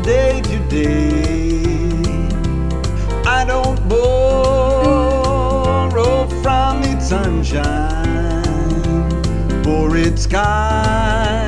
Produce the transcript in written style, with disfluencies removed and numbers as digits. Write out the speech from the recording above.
day to day. I don't borrow from its sunshine, for its kind.